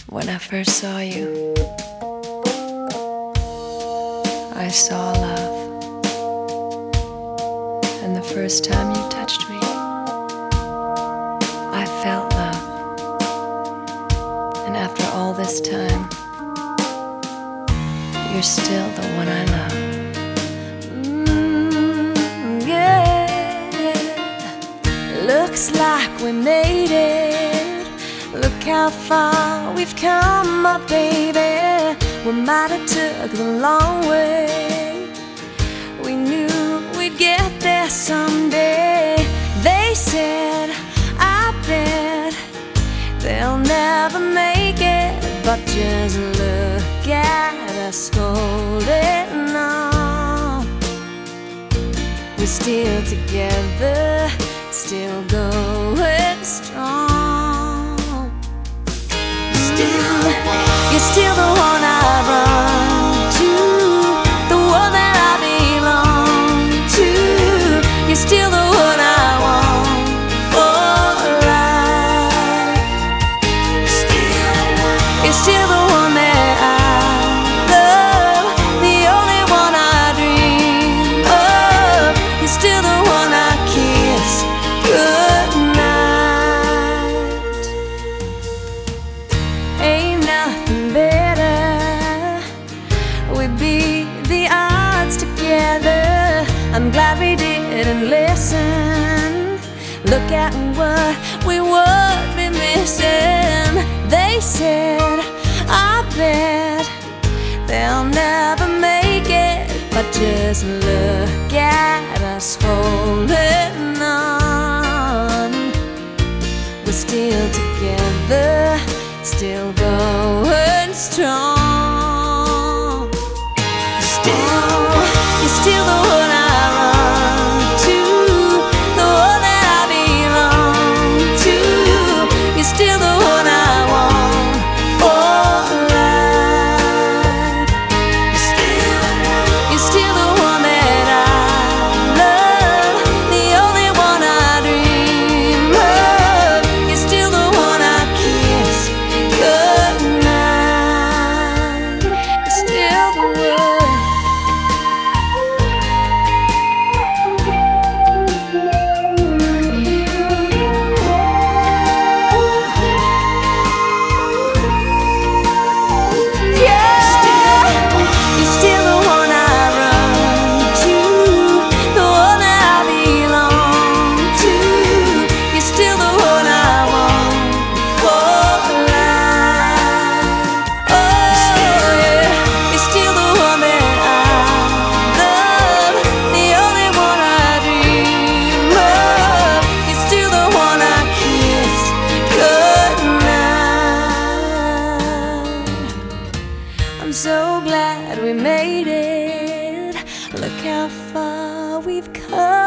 When I first saw you, I saw love. And the first time you touched me, I felt love. And after all this time, you're still the one I love. Yeah. Looks like we made it. Look how far we've come, my baby. We might have took the long way. We knew we'd get there someday. They said, I bet they'll never make it. But just look at us holding on. We're still together, still going strong. You're still the one I run to, the one that I belong to. You're still the one I want for life. You're still the one that I love, the only one I dream of. You're still the one I kiss goodnight. Ain't nothing better. We beat the odds together. I'm glad we didn't listen. Look at what we would be missing. They said, I bet they'll never make it. But just look at us holding on. We're still together, still going strong. You're still the one I run to, the one that I belong to. You're still the one I want for life. You're still the one that I love, the only one I dream of. You're still the one I kiss goodnight. You're still the one. I'm so glad we made it. Look how far we've come.